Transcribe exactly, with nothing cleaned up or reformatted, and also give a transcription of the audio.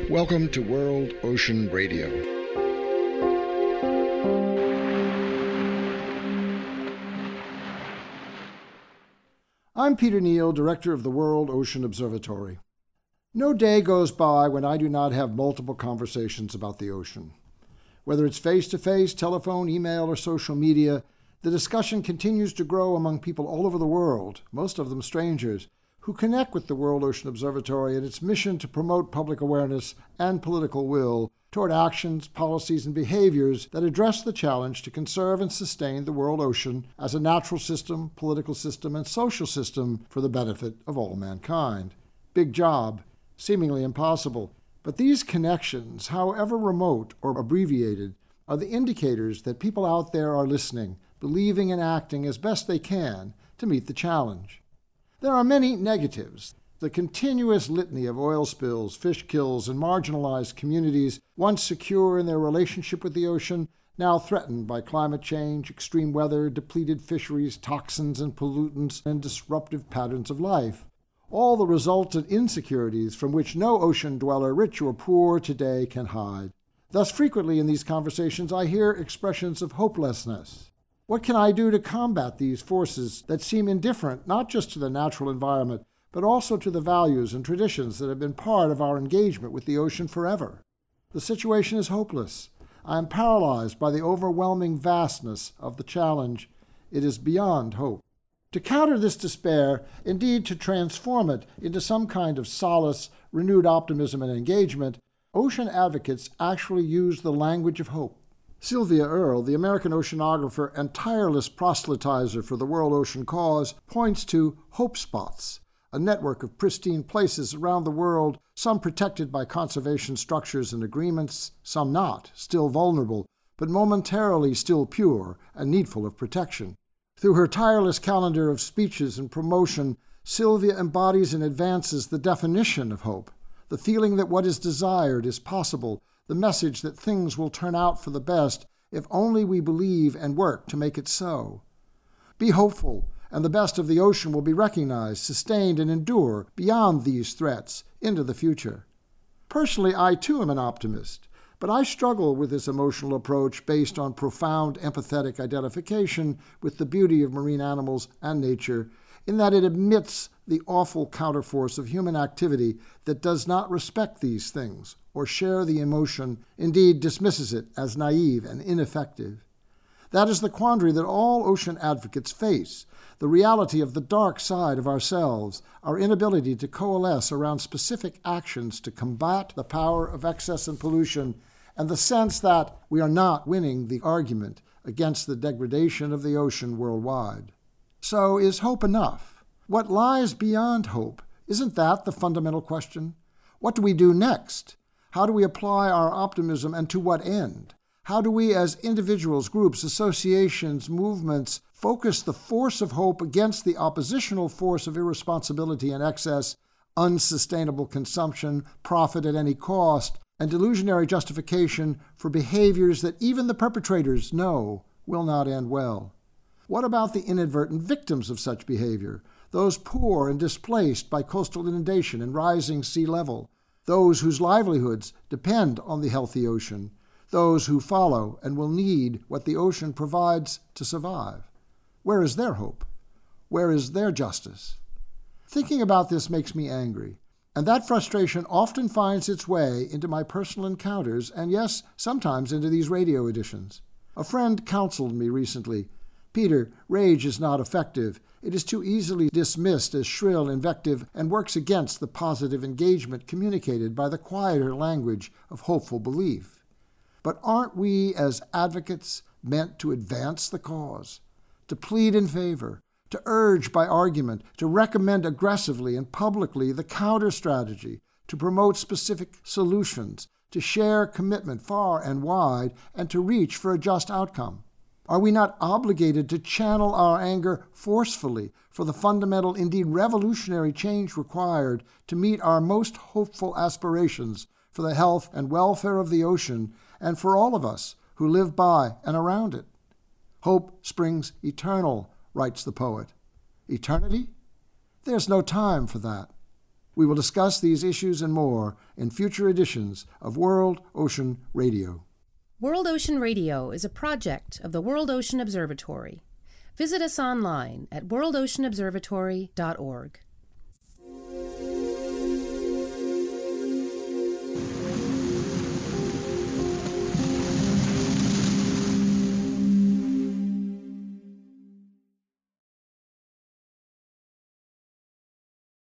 Welcome to World Ocean Radio. I'm Peter Neal, Director of the World Ocean Observatory. No day goes by when I do not have multiple conversations about the ocean. Whether it's face-to-face, telephone, email, or social media, the discussion continues to grow among people all over the world, most of them strangers, who connect with the World Ocean Observatory and its mission to promote public awareness and political will toward actions, policies, and behaviors that address the challenge to conserve and sustain the world ocean as a natural system, political system, and social system for the benefit of all mankind. Big job, seemingly impossible. But these connections, however remote or abbreviated, are the indicators that people out there are listening, believing and acting as best they can to meet the challenge. There are many negatives. The continuous litany of oil spills, fish kills, and marginalized communities, once secure in their relationship with the ocean, now threatened by climate change, extreme weather, depleted fisheries, toxins and pollutants, and disruptive patterns of life. All the resultant insecurities from which no ocean dweller, rich or poor, today can hide. Thus, frequently in these conversations, I hear expressions of hopelessness. What can I do to combat these forces that seem indifferent not just to the natural environment, but also to the values and traditions that have been part of our engagement with the ocean forever? The situation is hopeless. I am paralyzed by the overwhelming vastness of the challenge. It is beyond hope. To counter this despair, indeed to transform it into some kind of solace, renewed optimism, and engagement, ocean advocates actually use the language of hope. Sylvia Earle, the American oceanographer and tireless proselytizer for the World Ocean cause, points to hope spots, a network of pristine places around the world, some protected by conservation structures and agreements, some not, still vulnerable, but momentarily still pure and needful of protection. Through her tireless calendar of speeches and promotion, Sylvia embodies and advances the definition of hope, the feeling that what is desired is possible, the message that things will turn out for the best if only we believe and work to make it so. Be hopeful, and the best of the ocean will be recognized, sustained, and endure beyond these threats into the future. Personally, I too am an optimist, but I struggle with this emotional approach based on profound empathetic identification with the beauty of marine animals and nature, in that it admits the awful counterforce of human activity that does not respect these things or share the emotion, indeed dismisses it as naive and ineffective. That is the quandary that all ocean advocates face, the reality of the dark side of ourselves, our inability to coalesce around specific actions to combat the power of excess and pollution, and the sense that we are not winning the argument against the degradation of the ocean worldwide. So, is hope enough? What lies beyond hope? Isn't that the fundamental question? What do we do next? How do we apply our optimism, and to what end? How do we as individuals, groups, associations, movements, focus the force of hope against the oppositional force of irresponsibility and excess, unsustainable consumption, profit at any cost, and delusionary justification for behaviors that even the perpetrators know will not end well? What about the inadvertent victims of such behavior, those poor and displaced by coastal inundation and rising sea level, those whose livelihoods depend on the healthy ocean, those who follow and will need what the ocean provides to survive? Where is their hope? Where is their justice? Thinking about this makes me angry, and that frustration often finds its way into my personal encounters and, yes, sometimes into these radio editions. A friend counseled me recently, "Peter, rage is not effective. It is too easily dismissed as shrill invective and works against the positive engagement communicated by the quieter language of hopeful belief." But aren't we, as advocates, meant to advance the cause, to plead in favor, to urge by argument, to recommend aggressively and publicly the counter-strategy, to promote specific solutions, to share commitment far and wide, and to reach for a just outcome? Are we not obligated to channel our anger forcefully for the fundamental, indeed revolutionary change required to meet our most hopeful aspirations for the health and welfare of the ocean and for all of us who live by and around it? Hope springs eternal, writes the poet. Eternity? There's no time for that. We will discuss these issues and more in future editions of World Ocean Radio. World Ocean Radio is a project of the World Ocean Observatory. Visit us online at world ocean observatory dot org.